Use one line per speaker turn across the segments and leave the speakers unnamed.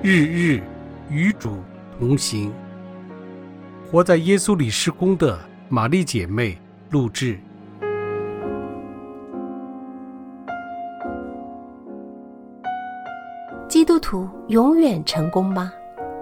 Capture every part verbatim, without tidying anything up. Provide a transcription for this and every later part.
日日与主同行。活在耶稣里事工的玛丽姐妹录制。
基督徒永远成功吗？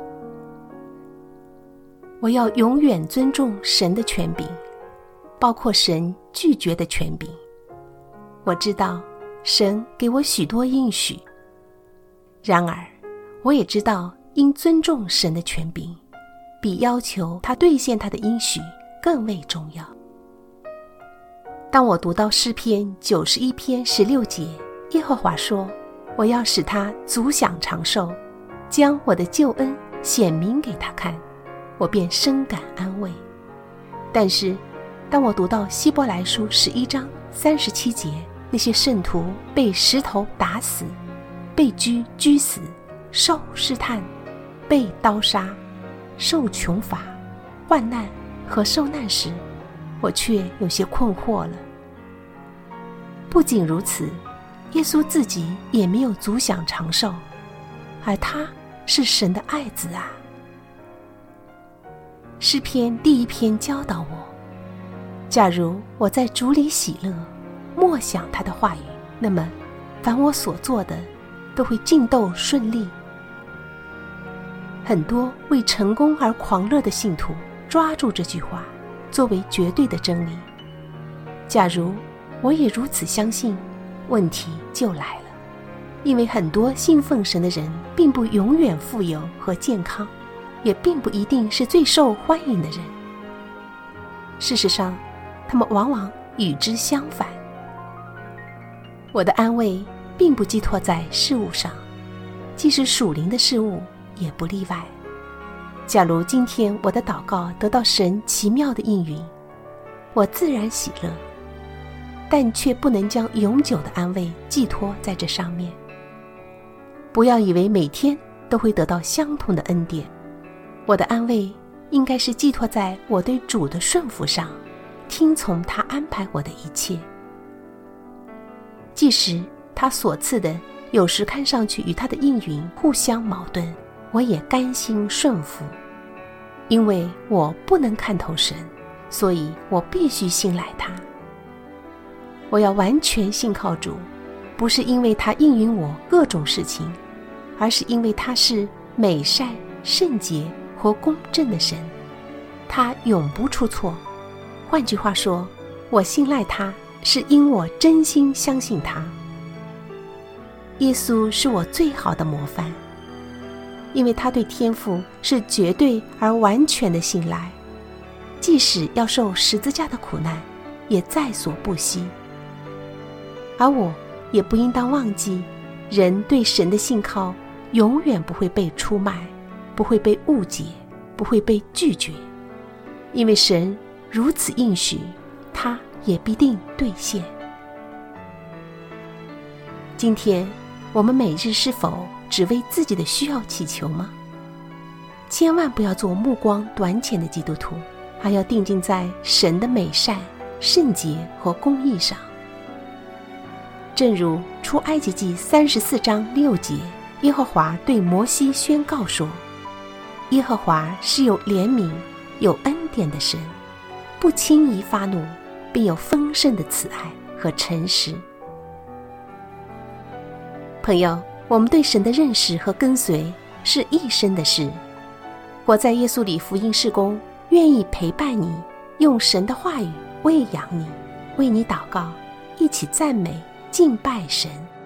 我要永远尊重神的权柄，包括神拒绝的权柄。我知道神给我许多应许，然而我也知道应尊重神的权柄，比要求他兑现他的应许更为重要。当我读到诗篇九十一篇十六节，耶和华说，我要使他足享长寿，将我的救恩显明给他看，我便深感安慰。但是当我读到希伯来书十一章三十七节，那些圣徒被石头打死，被狙狙死，受试探，被刀杀，受穷乏、患难和受难时，我却有些困惑了。不仅如此，耶稣自己也没有足享长寿，而他是神的爱子啊。诗篇第一篇教导我，假如我在主里喜乐，默想他的话语，那么凡我所做的都会尽都顺利。很多为成功而狂热的信徒抓住这句话作为绝对的真理。假如我也如此相信，问题就来了，因为很多信奉神的人并不永远富有和健康，也并不一定是最受欢迎的人。事实上，他们往往与之相反。我的安慰并不寄托在事物上，即使属灵的事物也不例外。假如今天我的祷告得到神奇妙的应允，我自然喜乐，但却不能将永久的安慰寄托在这上面。不要以为每天都会得到相同的恩典，我的安慰应该是寄托在我对主的顺服上，听从他安排我的一切。即使他所赐的有时看上去与他的应允互相矛盾，我也甘心顺服。因为我不能看透神，所以我必须信赖他。我要完全信靠主，不是因为他应允我各种事情，而是因为他是美善、圣洁和公正的神，他永不出错。换句话说，我信赖他是因我真心相信他。耶稣是我最好的模范，因为他对天父是绝对而完全的信赖，即使要受十字架的苦难，也在所不惜。而我也不应当忘记，人对神的信靠永远不会被出卖，不会被误解，不会被拒绝，因为神如此应许，他也必定兑现。今天我们每日是否只为自己的需要祈求吗？千万不要做目光短浅的基督徒，还要定睛在神的美善、圣洁和公义上。正如出埃及记三十四章六节，耶和华对摩西宣告说，耶和华是有怜悯、有恩典的神，不轻易发怒，并有丰盛的慈爱和诚实。朋友，我们对神的认识和跟随是一生的事。活在耶稣里福音事工，愿意陪伴你，用神的话语喂养你，为你祷告，一起赞美敬拜神。